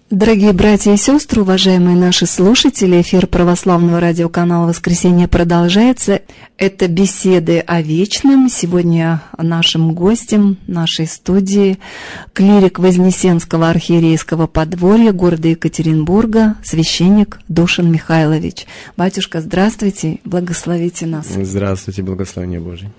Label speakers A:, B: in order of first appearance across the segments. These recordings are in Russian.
A: Дорогие братья и сестры, уважаемые наши слушатели, эфир православного радиоканала «Воскресенье» продолжается. Это беседы о вечном. Сегодня нашим гостем нашей студии клирик Вознесенского архиерейского подворья города Екатеринбурга, священник Душан Михайлович. Батюшка, здравствуйте, благословите нас.
B: Здравствуйте, благословение Божие.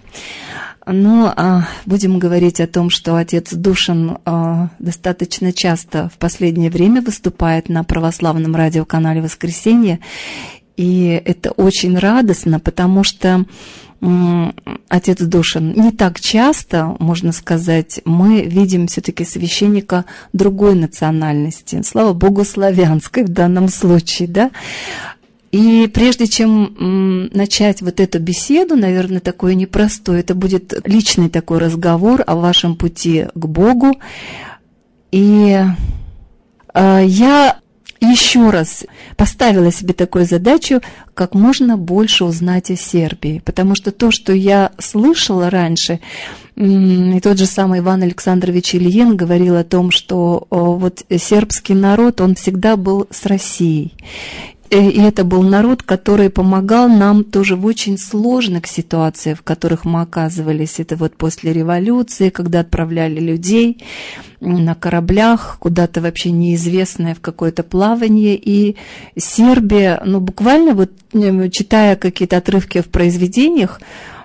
A: Будем говорить о том, что отец Душан достаточно часто в последнее время выступает на православном радиоканале «Воскресенье», и это очень радостно, потому что отец Душан, не так часто, можно сказать, мы видим все-таки священника другой национальности, слава Богу, славянской в данном случае, да? И прежде чем начать вот эту беседу, наверное, такой непростой, это будет личный такой разговор о вашем пути к Богу. И я еще раз поставила себе такую задачу, как можно больше узнать о Сербии, потому что то, что я слышала раньше, и тот же самый Иван Александрович Ильин говорил о том, что вот сербский народ, он всегда был с Россией. И это был народ, который помогал нам тоже в очень сложных ситуациях, в которых мы оказывались. Это вот после революции, когда отправляли людей на кораблях, куда-то вообще неизвестное в какое-то плавание. И Сербия, буквально вот читая какие-то отрывки в произведениях,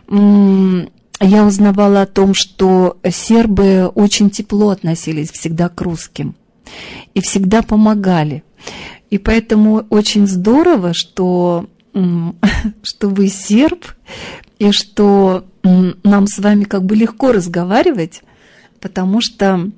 A: я узнавала о том, что сербы очень тепло относились всегда к русским и всегда помогали. И поэтому очень здорово, что вы серб, и что нам с вами как бы легко разговаривать, потому что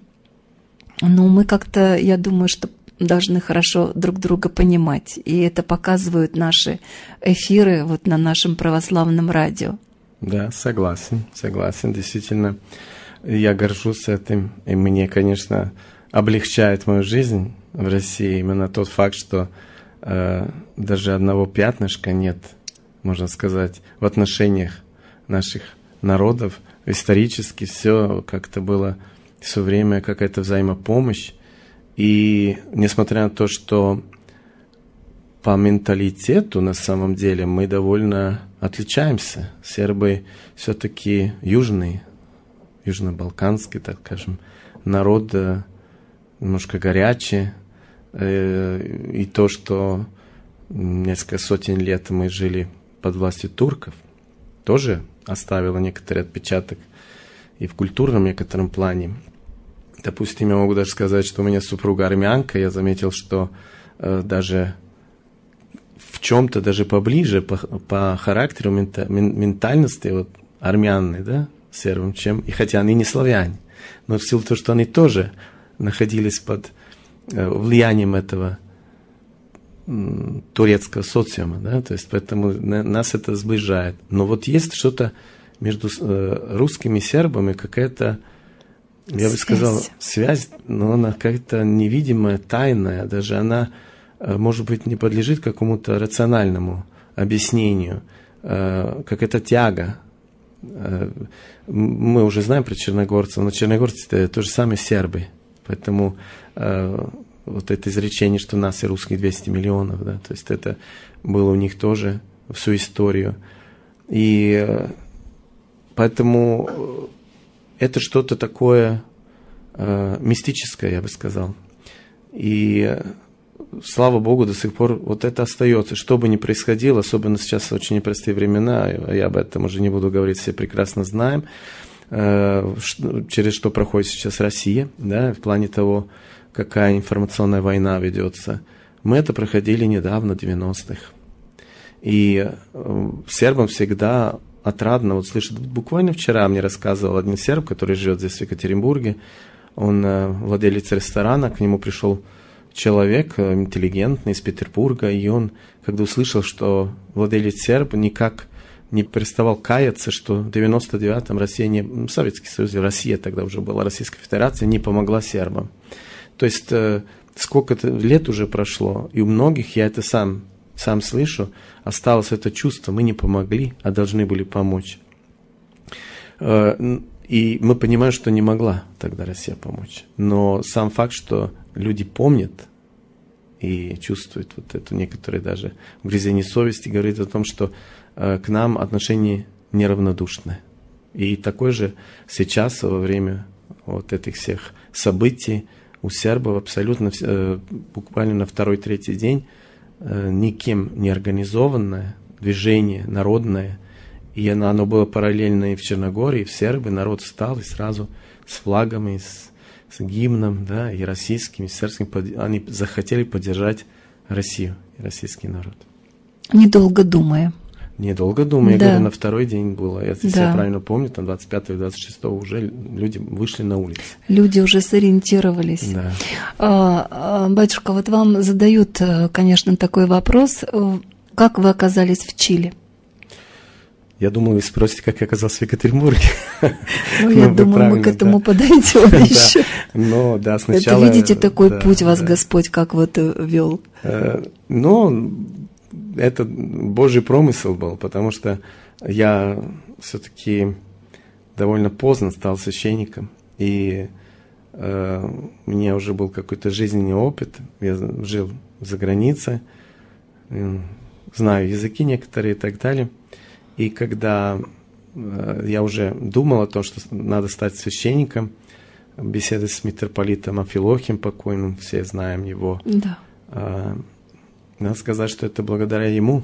A: мы как-то, я думаю, что должны хорошо друг друга понимать. И это показывают наши эфиры вот на нашем православном радио.
B: Да, согласен, действительно. Я горжусь этим, и мне, конечно, облегчает мою жизнь в России именно тот факт, что даже одного пятнышка нет, можно сказать, в отношениях наших народов. Исторически все как-то было все время какая-то взаимопомощь. И несмотря на то, что по менталитету на самом деле мы довольно отличаемся. Сербы все-таки южный, южно-балканский, так скажем, народ немножко горячий. И то, что несколько сотен лет мы жили под властью турков, тоже оставило некоторый отпечаток и в культурном некотором плане. Допустим, я могу даже сказать, что у меня супруга армянка. Я заметил, что даже в чем-то даже поближе по характеру, ментальности вот, армяне, да, сербам, чем, и хотя они не славяне, но в силу того, что они тоже находились под влиянием этого турецкого социума, да, то есть поэтому нас это сближает. Но вот есть что-то между русскими и сербами, какая-то, я бы сказал, связь, но она какая-то невидимая, тайная, даже она, может быть, не подлежит какому-то рациональному объяснению, какая-то тяга. Мы уже знаем про черногорцев, но черногорцы – это то же самое сербы. Поэтому вот это изречение, что нас и русских 200 миллионов, да, то есть это было у них тоже всю историю. И поэтому это что-то такое мистическое, я бы сказал. И слава Богу, до сих пор вот это остается. Что бы ни происходило, особенно сейчас очень непростые времена, я об этом уже не буду говорить, все прекрасно знаем, через что проходит сейчас Россия, да, в плане того, какая информационная война ведется. Мы это проходили недавно, в 90-х. И сербам всегда отрадно вот слышать. Буквально вчера мне рассказывал один серб, который живет здесь в Екатеринбурге. Он владелец ресторана, к нему пришел человек интеллигентный из Петербурга, и он, когда услышал, что владелец серб, никак не переставал каяться, что в 99-м Россия Советский Союз, Россия тогда уже была, Российская Федерация, не помогла сербам. То есть сколько-то лет уже прошло, и у многих, я это сам слышу, осталось это чувство, мы не помогли, а должны были помочь. И мы понимаем, что не могла тогда Россия помочь. Но сам факт, что люди помнят и чувствует вот эту некоторые даже угрызение совести, говорит о том, что к нам отношение неравнодушное. И такое же сейчас, во время вот этих всех событий, у сербов абсолютно, буквально на второй-третий день, никем не организованное движение народное, и оно было параллельно и в Черногории, и в Сербии, народ встал и сразу с флагами, с гимном, да, и российским, и сербским, они захотели поддержать Россию и российский народ.
A: Недолго думая.
B: Недолго думая,
A: да.
B: Я говорю, на второй день было, если я правильно помню, там 25 и 26 уже люди вышли на улицу.
A: Люди уже сориентировались.
B: Да.
A: Батюшка, вот вам задают, конечно, такой вопрос, как вы оказались в Чили?
B: Я думал, вы спросите, как я оказался в Екатеринбурге.
A: Я думаю, мы к этому подойдем еще.
B: Но, да, сначала...
A: Это, видите, такой путь вас Господь как вот вел.
B: Это Божий промысел был, потому что я все-таки довольно поздно стал священником, и у меня уже был какой-то жизненный опыт. Я жил за границей, знаю языки некоторые и так далее. И когда я уже думал о том, что надо стать священником, беседы с митрополитом Амфилохием покойным, все знаем его.
A: Да.
B: Надо сказать, что это благодаря ему.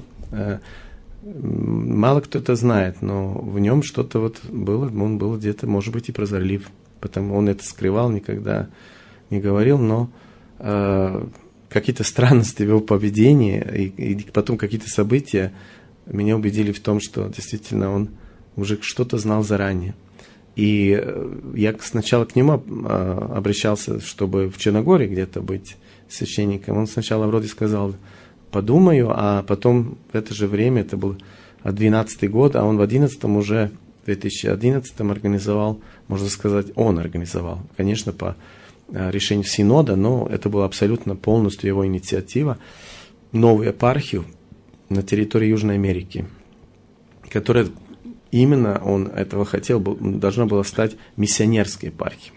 B: Мало кто это знает, но в нем что-то вот было, он был где-то, может быть, и прозорлив. Потому он это скрывал, никогда не говорил, но какие-то странности в его поведении и потом какие-то события меня убедили в том, что действительно он уже что-то знал заранее. И я сначала к нему обращался, чтобы в Черногории где-то быть священником. Он сначала вроде сказал: подумаю, а потом в это же время, это был 12-й год, а он в 11-м уже, в 2011-м организовал, можно сказать, он организовал, конечно, по решению Синода, но это была абсолютно полностью его инициатива, новую епархию на территории Южной Америки, которая именно он этого хотел, должна была стать миссионерской епархией.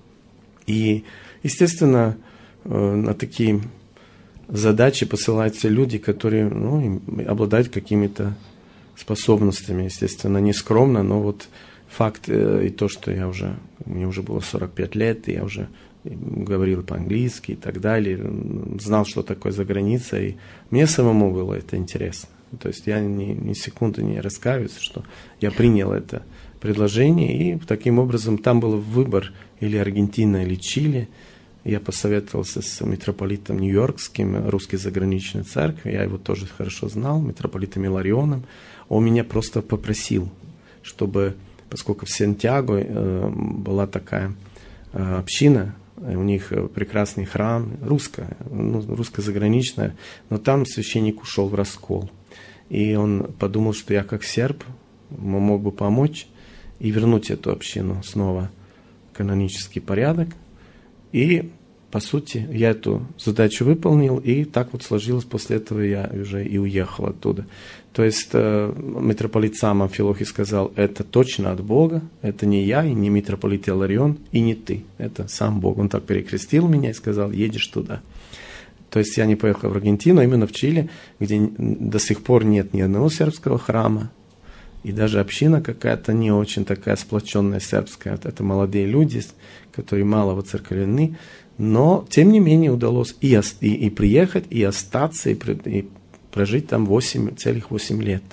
B: И, естественно, на такие задачи посылаются люди, которые обладают какими-то способностями, естественно, не скромно, но вот факт и то, что мне уже было 45 лет, и я уже говорил по-английски и так далее, знал, что такое за границей, и мне самому было это интересно. То есть я ни секунды не раскаиваюсь, что я принял это предложение, и таким образом там был выбор или Аргентина, или Чили. Я посоветовался с митрополитом Нью-Йоркским, русской заграничной церкви, я его тоже хорошо знал, митрополитом Иларионом. Он меня просто попросил, чтобы, поскольку в Сантьяго была такая община, у них прекрасный храм, русско-заграничная, но там священник ушел в раскол. И он подумал, что я как серб мог бы помочь и вернуть эту общину снова в канонический порядок. И, по сути, я эту задачу выполнил, и так вот сложилось, после этого я уже и уехал оттуда. То есть митрополит сам Амфилохий сказал: это точно от Бога, это не я, и не митрополит Иларион, и не ты, это сам Бог. Он так перекрестил меня и сказал: едешь туда. То есть я не поехал в Аргентину, а именно в Чили, где до сих пор нет ни одного сербского храма, и даже община какая-то не очень такая сплоченная сербская. Это молодые люди, которые мало воцерковлены, но тем не менее удалось и приехать, и остаться, и прожить там целых 8 лет.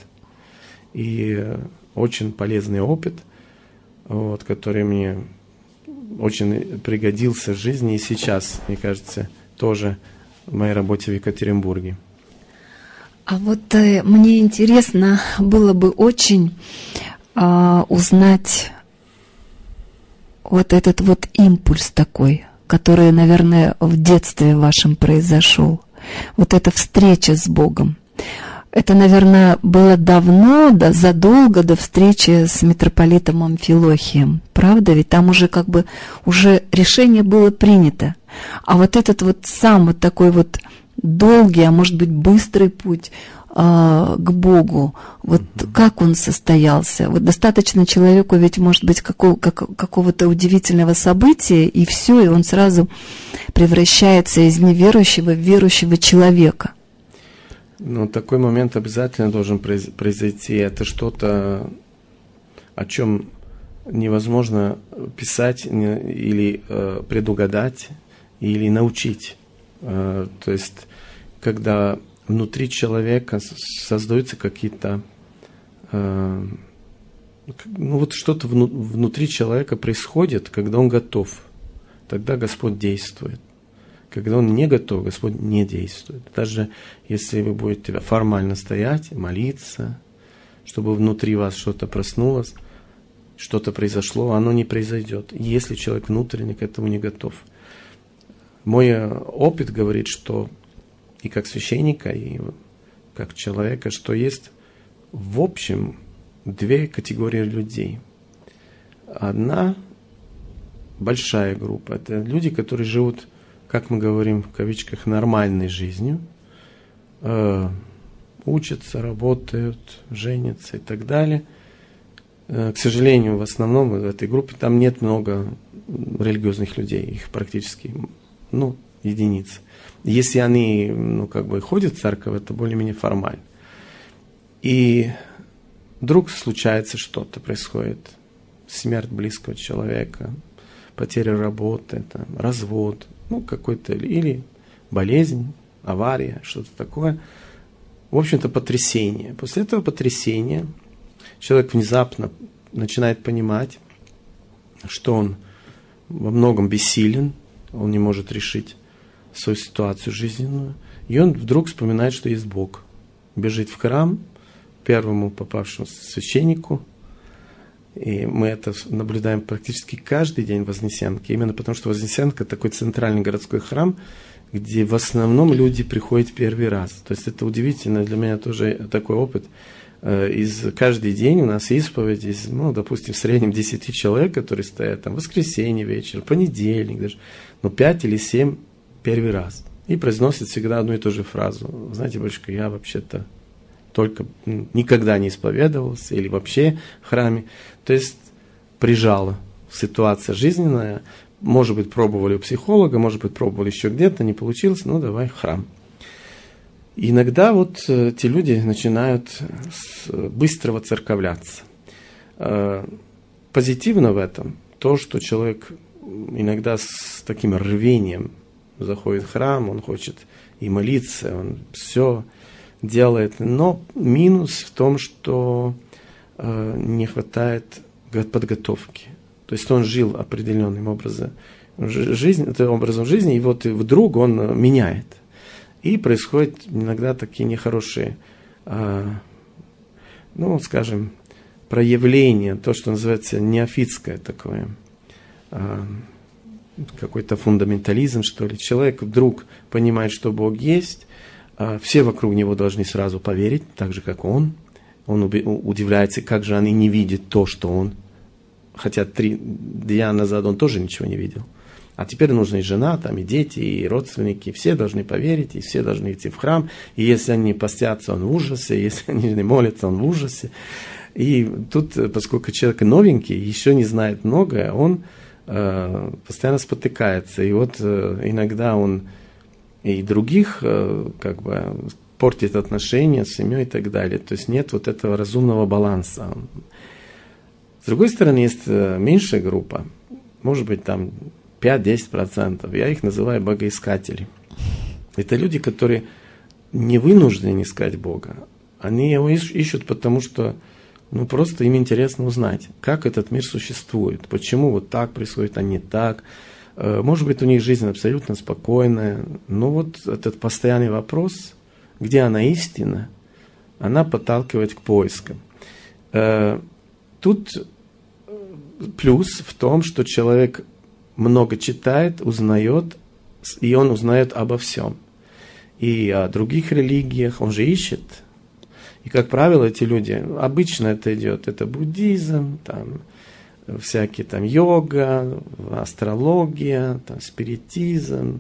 B: И очень полезный опыт, который мне очень пригодился в жизни и сейчас, мне кажется, тоже в моей работе в Екатеринбурге.
A: А вот мне интересно было бы очень узнать вот этот вот импульс такой, который, наверное, в детстве вашем произошел. Вот эта встреча с Богом. Это, наверное, было давно, задолго до встречи с митрополитом Амфилохием. Правда? Ведь там уже уже решение было принято. А вот этот вот сам вот такой вот долгий, а может быть быстрый путь к Богу. Вот как он состоялся? Вот достаточно человеку ведь может быть какого-то удивительного события, и все, и он сразу превращается из неверующего в верующего человека.
B: Ну, такой момент обязательно должен произойти. Это что-то, о чем невозможно писать или предугадать, или научить. То есть, когда внутри человека создаются какие-то, ну вот что-то внутри человека происходит, когда он готов, тогда Господь действует. Когда он не готов, Господь не действует. Даже если вы будете формально стоять, молиться, чтобы внутри вас что-то проснулось, что-то произошло, оно не произойдет, если человек внутренне к этому не готов. Мой опыт говорит, что и как священника, и как человека, что есть в общем две категории людей. Одна большая группа – это люди, которые живут, как мы говорим в кавычках, нормальной жизнью, учатся, работают, женятся и так далее. К сожалению, в основном в этой группе там нет много религиозных людей, их практически, единицы. Если они, ходят в церковь, это более-менее формально. И вдруг случается что-то, происходит смерть близкого человека, потеря работы, развод, какой-то, или болезнь, авария, что-то такое. В общем-то, потрясение. После этого потрясения человек внезапно начинает понимать, что он во многом бессилен, он не может решить свою ситуацию жизненную. И он вдруг вспоминает, что есть Бог. Бежит в храм, первому попавшему священнику. И мы это наблюдаем практически каждый день в Вознесенке. Именно потому, что Вознесенка такой центральный городской храм, где в основном люди приходят первый раз. То есть это удивительно, для меня тоже такой опыт. Каждый день у нас исповедь из, допустим, в среднем 10 человек, которые стоят там в воскресенье вечер, понедельник даже, 5 или 7 первый раз. И произносят всегда одну и ту же фразу. Знаете, батюшка, я вообще-то только никогда не исповедовался или вообще в храме. То есть прижала ситуация жизненная. Может быть, пробовали у психолога, может быть, пробовали еще где-то, не получилось, давай в храм. И иногда эти люди начинают быстро воцерковляться. Позитивно в этом то, что человек иногда с таким рвением заходит в храм, он хочет и молиться, он все делает. Но минус в том, что не хватает подготовки. То есть он жил определенным образом жизни, и вдруг он меняет. И происходят иногда такие нехорошие, проявления, то, что называется неофитское такое, какой-то фундаментализм, что ли. Человек вдруг понимает, что Бог есть, все вокруг него должны сразу поверить, так же, как он. Он удивляется, как же они не видят то, что он. Хотя 3 дня назад он тоже ничего не видел. А теперь нужна и жена, и дети, и родственники. Все должны поверить, и все должны идти в храм. И если они постятся, он в ужасе. Если они не молятся, он в ужасе. И тут, поскольку человек новенький, еще не знает многое, он постоянно спотыкается. И иногда он и других портит отношения с семьей и так далее. То есть нет этого разумного баланса. С другой стороны, есть меньшая группа, может быть, 5-10%. Я их называю богоискатели. Это люди, которые не вынуждены искать Бога. Они его ищут, потому что просто им интересно узнать, как этот мир существует, почему так происходит, а не так. Может быть, у них жизнь абсолютно спокойная, но этот постоянный вопрос, где она истина, она подталкивает к поискам. Тут плюс в том, что человек много читает, узнает, и он узнает обо всем. И о других религиях он же ищет. И, как правило, эти люди, обычно это буддизм, всякие йога, астрология, спиритизм,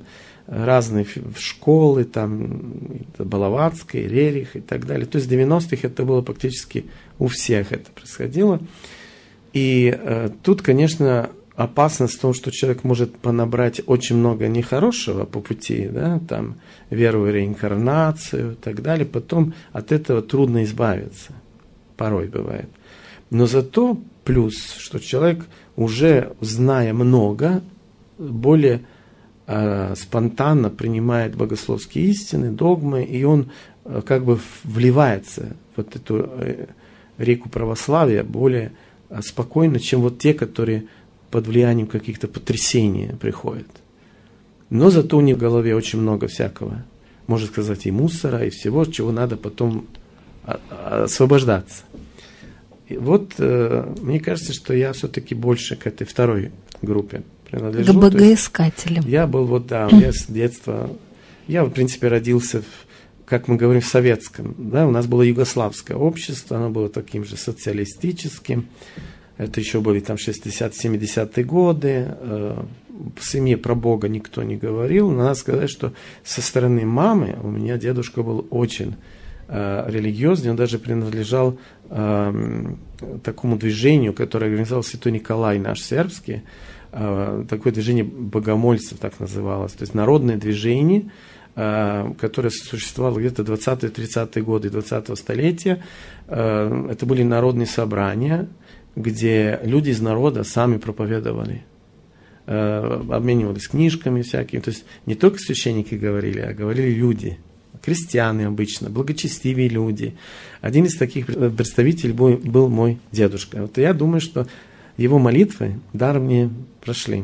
B: разные школы, там, Балаватская, Рерих и так далее. То есть в 90-х это было практически у всех это происходило. И тут, конечно, опасность в том, что человек может понабрать очень много нехорошего по пути, да, там, веру в реинкарнацию и так далее. Потом от этого трудно избавиться. Порой бывает. Но зато плюс, что человек, уже зная много, более спонтанно принимает богословские истины, догмы, и он как бы вливается в вот эту реку православия более спокойно, чем вот те, которые под влиянием каких-то потрясений приходят. Но зато у них в голове очень много всякого, можно сказать, и мусора, и всего, чего надо потом освобождаться. И вот мне кажется, что я все-таки больше к этой второй группе принадлежу.
A: К богоискателям.
B: Я был я с детства, я в принципе родился, как мы говорим, в советском, да, у нас было югославское общество, оно было таким же социалистическим, это еще были там 60-70-е годы, в семье про Бога никто не говорил, но надо сказать, что со стороны мамы у меня дедушка был очень религиозный, он даже принадлежал такому движению, которое организовал святой Николай наш сербский, такое движение богомольцев так называлось, то есть народное движение, которое существовало где-то 20-30-е годы 20-го столетия. Это были народные собрания, где люди из народа сами проповедовали, обменивались книжками всякими, то есть не только священники говорили, а говорили люди, крестьяне обычно, благочестивые люди. Один из таких представителей был мой дедушка. Вот я думаю, что его молитвы даром не прошли.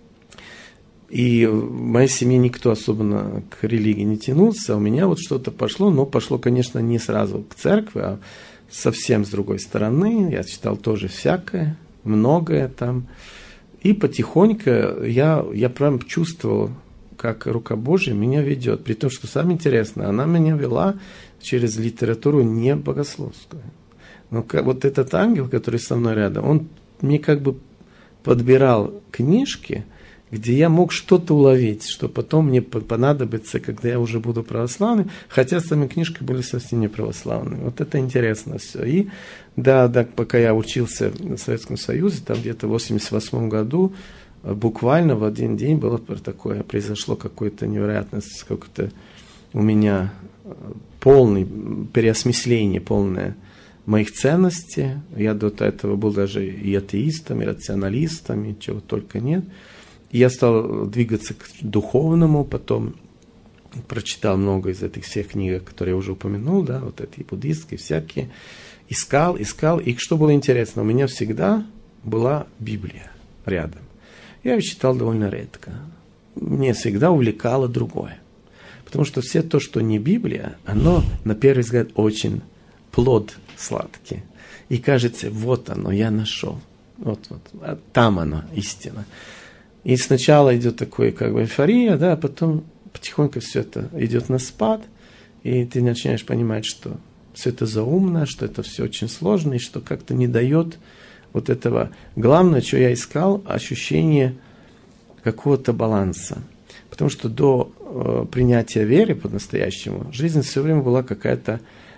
B: И в моей семье никто особенно к религии не тянулся. У меня вот что-то пошло, но пошло, конечно, не сразу к церкви, а совсем с другой стороны. Я читал тоже всякое, многое там. И потихоньку я прям чувствовал, как рука Божья меня ведет. При том, что самое интересное, она меня вела через литературу не богословскую. Но вот этот ангел, который со мной рядом, он мне как бы подбирал книжки, где я мог что-то уловить, что потом мне понадобится, когда я уже буду православным, хотя сами книжки были совсем не православные. Вот это интересно все. И да, пока я учился в Советском Союзе, там где-то в 1988 году, буквально в один день было такое, произошло какое-то невероятное, какое-то у меня полное переосмысление, полное моих ценностей. Я до этого был даже и атеистом, и рационалистом, и чего только нет. И я стал двигаться к духовному, потом прочитал много из этих всех книг, которые я уже упомянул, да, вот эти буддистские всякие. Искал, и что было интересно, у меня всегда была Библия рядом. Я ее читал довольно редко. Мне всегда увлекало другое. Потому что все то, что не Библия, оно, на первый взгляд, очень плод сладкий. И кажется, вот оно, я нашел. Вот, а там оно, истина. И сначала идет такой, как бы, эйфория, да, а потом потихоньку все это идет на спад, и ты начинаешь понимать, что все это заумно, что это все очень сложно, и что как-то не дает вот этого. Главное, что я искал, ощущение какого-то баланса. Потому что до принятия веры по-настоящему жизнь все время была какая-то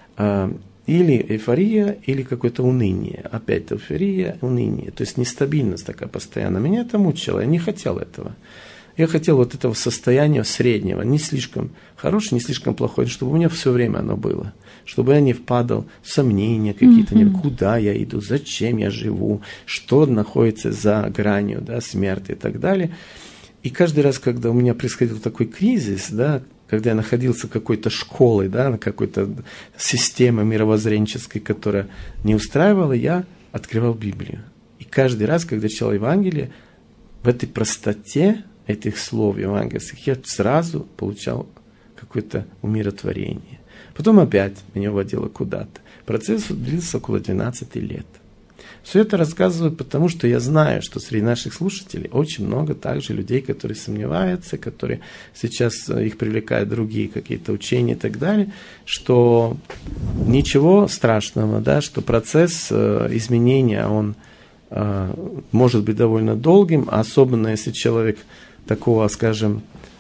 B: или эйфория, или какое-то уныние. Опять эйфория, уныние. То есть нестабильность такая постоянно. Меня это мучило, я не хотел этого. Я хотел вот этого состояния среднего, не слишком хорошего, не слишком плохое, чтобы у меня все время оно было. Чтобы я не впадал в сомнения какие-то, куда я иду, зачем я живу, что находится за гранью, да, смерти и так далее. И каждый раз, когда у меня происходил такой кризис, да, когда я находился в какой-то школе, да, на какой-то системе мировоззренческой, которая не устраивала, я открывал Библию. И каждый раз, когда читал Евангелие, в этой простоте этих слов евангельских я сразу получал какое-то умиротворение. Потом опять меня водило куда-то. Процесс длился около 12 лет. Все это рассказываю, потому что я знаю, что среди наших слушателей очень много также людей, которые сомневаются, которые сейчас их привлекают другие какие-то учения и так далее, что ничего страшного, да, что процесс изменения, он может быть довольно долгим, особенно если человек такого, скажем,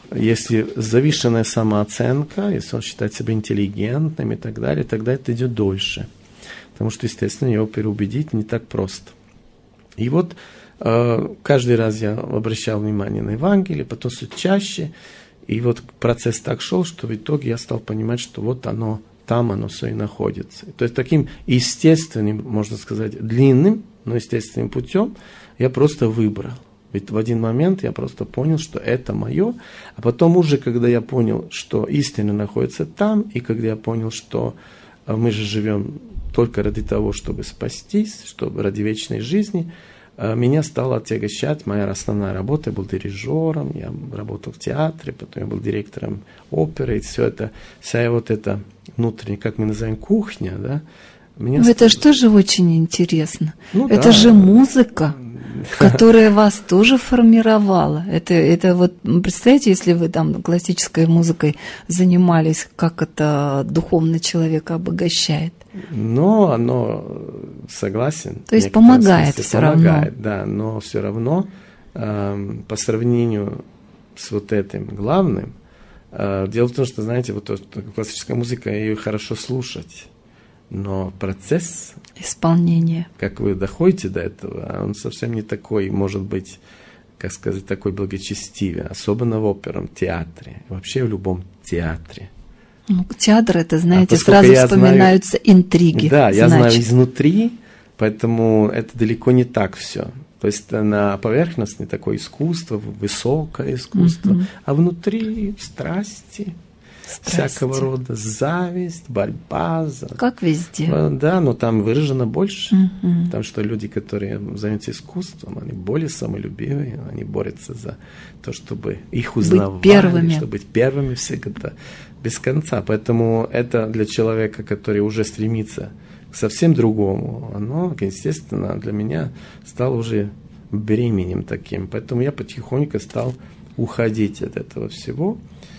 B: если завышенная самооценка, если он считает себя интеллигентным и так далее, тогда это идет дольше. Потому что, естественно, его переубедить не так просто. И вот каждый раз я обращал внимание на Евангелие, потом все чаще. И вот процесс так шел, что в итоге я стал понимать, что вот оно, там оно все и находится. То есть таким естественным, можно сказать, длинным, но естественным путем я просто выбрал. Ведь в один момент я просто понял, что это мое, а потом уже, когда я понял, что истина находится там, и когда я понял, что мы же живем только ради того, чтобы спастись, чтобы ради вечной жизни, меня стало отягощать моя основная работа. Я был дирижером, я работал в театре, потом я был директором оперы, и все это, вся вот эта внутренняя, как мы называем, кухня, да.
A: Это же тоже очень интересно.
B: Ну,
A: это же музыка, которая вас тоже формировала. Это вот, представьте, если вы там классической музыкой занимались, как это духовно человека обогащает.
B: Но оно, согласен.
A: То есть помогает все равно.
B: Да, но все равно по сравнению с вот этим главным, дело в том, что, знаете, вот классическая музыка, ее хорошо слушать. Но процесс
A: исполнения,
B: как вы доходите до этого, он совсем не такой, может быть, как сказать, такой благочестивый, особенно в оперном театре, вообще в любом театре.
A: Ну, театр, это, знаете, сразу вспоминаются интриги.
B: Да, я знаю изнутри, поэтому это далеко не так все. То есть на поверхности такое искусство, высокое искусство, а внутри страсти. Всякого рода зависть, борьба.
A: Как везде.
B: Да, но там выражено больше. Потому что люди, которые занимаются искусством, они более самолюбивые, они борются за то, чтобы их узнавали, чтобы быть первыми всегда, без конца. Поэтому это для человека, который уже стремится к совсем другому, оно, естественно, для меня стало уже бременем таким. Поэтому я потихоньку стал уходить от этого всего.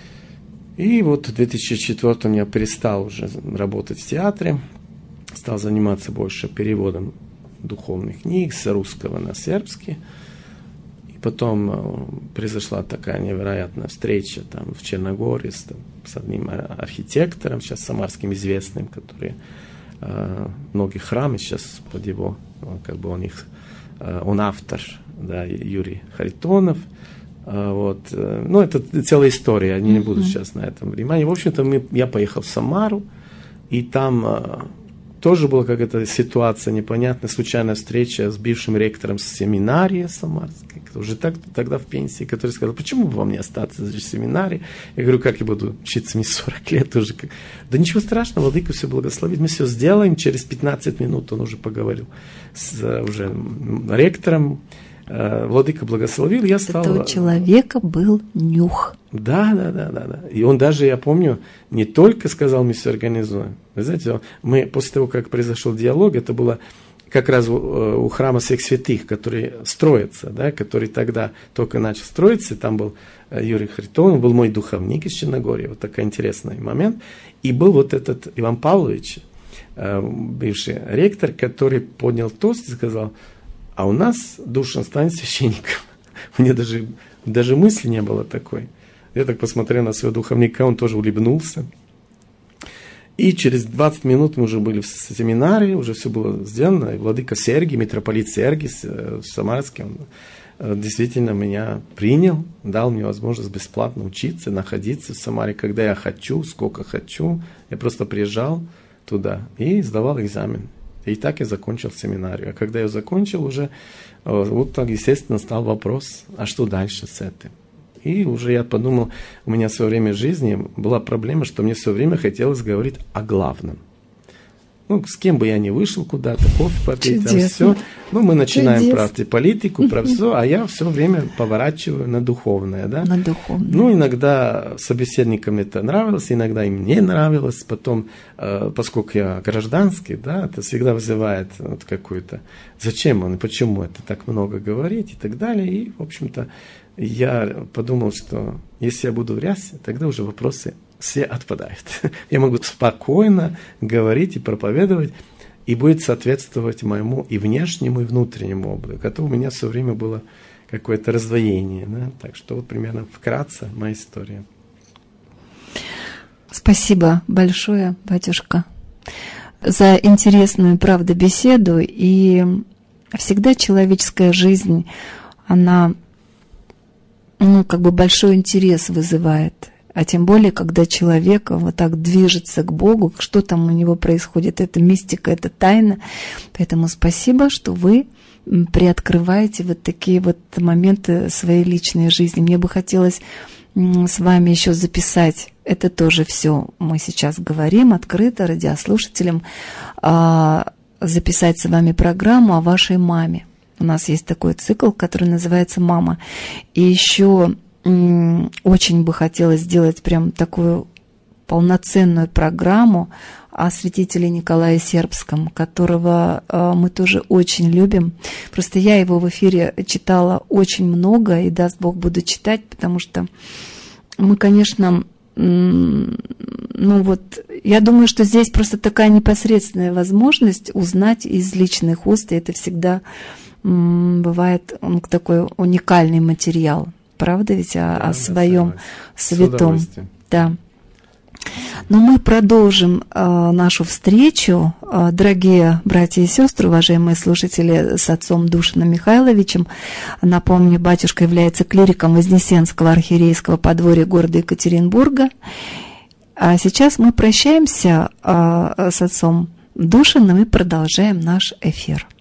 B: И вот в 2004 я перестал уже работать в театре, стал заниматься больше переводом духовных книг с русского на сербский. И потом произошла такая невероятная встреча там в Черногории с одним архитектором, сейчас самарским известным, который многие храмы сейчас под его, как бы он автор, да, Юрий Харитонов. Вот. Ну, это целая история, я не буду сейчас на этом внимания. В общем-то, я поехал в Самару, и там тоже была какая-то ситуация непонятная, случайная встреча с бывшим ректором семинарии самарской, уже тогда в пенсии, который сказал, почему бы вам не остаться в семинарии? Я говорю, как я буду учиться, мне 40 лет уже. Да ничего страшного, владыка все благословит, мы все сделаем. Через 15 минут он уже поговорил с уже ректором. Владыка благословил, я стал...
A: Это у человека был нюх.
B: Да. И он даже, я помню, не только сказал, мы все организуем. Вы знаете, мы после того, как произошел диалог, это было как раз у храма всех святых, который строится, да, который тогда только начал строиться. Там был Юрий Харитонов, был мой духовник из Черногории. Вот такой интересный момент. И был вот этот Иван Павлович, бывший ректор, который поднял тост и сказал... А у нас Душан станет священником. У меня даже мысли не было такой. Я так посмотрел на своего духовника, он тоже улыбнулся. И через 20 минут мы уже были в семинарии, уже все было сделано. И владыка Сергий, митрополит Сергий Самарский, он действительно меня принял, дал мне возможность бесплатно учиться, находиться в Самаре, когда я хочу, сколько хочу. Я просто приезжал туда и сдавал экзамен. И так я закончил семинарию. А когда я закончил уже, вот так, естественно, стал вопрос, а что дальше с этим? И уже я подумал, у меня в свое время жизни была проблема, что мне все время хотелось говорить о главном. Ну, с кем бы я ни вышел куда-то, кофе попить, там все. Ну, мы начинаем про политику, про все, а я все время поворачиваю на духовное, да?
A: На духовное.
B: Ну, иногда собеседникам это нравилось, иногда им не нравилось. Потом, поскольку я гражданский, да, это всегда вызывает вот какую-то... Зачем он и почему это так много говорить и так далее. И, в общем-то, я подумал, что если я буду в рясе, тогда уже вопросы все отпадают. Я могу спокойно говорить и проповедовать, и будет соответствовать моему и внешнему, и внутреннему облику. Это у меня все время было какое-то раздвоение. Да? Так что вот примерно вкратце моя история.
A: Спасибо большое, батюшка, за интересную, правда, беседу. И всегда человеческая жизнь, она, как бы большой интерес вызывает. А тем более, когда человек вот так движется к Богу, что там у него происходит. Это мистика, это тайна. Поэтому спасибо, что вы приоткрываете вот такие вот моменты своей личной жизни. Мне бы хотелось с вами еще записать. Это тоже все мы сейчас говорим открыто радиослушателям. Записать с вами программу о вашей маме. У нас есть такой цикл, который называется «Мама». И еще очень бы хотелось сделать прям такую полноценную программу о святителе Николае Сербском, которого мы тоже очень любим. Просто я его в эфире читала очень много, и, даст Бог, буду читать, потому что мы, конечно, я думаю, что здесь просто такая непосредственная возможность узнать из личных уст, и это всегда бывает такой уникальный материал. Правда ведь о своем святом. Да. Но мы продолжим нашу встречу, дорогие братья и сестры, уважаемые слушатели, с отцом Душаном Михайловичем. Напомню, батюшка является клириком Вознесенского архиерейского подворья города Екатеринбурга. А сейчас мы прощаемся с отцом Душаном и продолжаем наш эфир.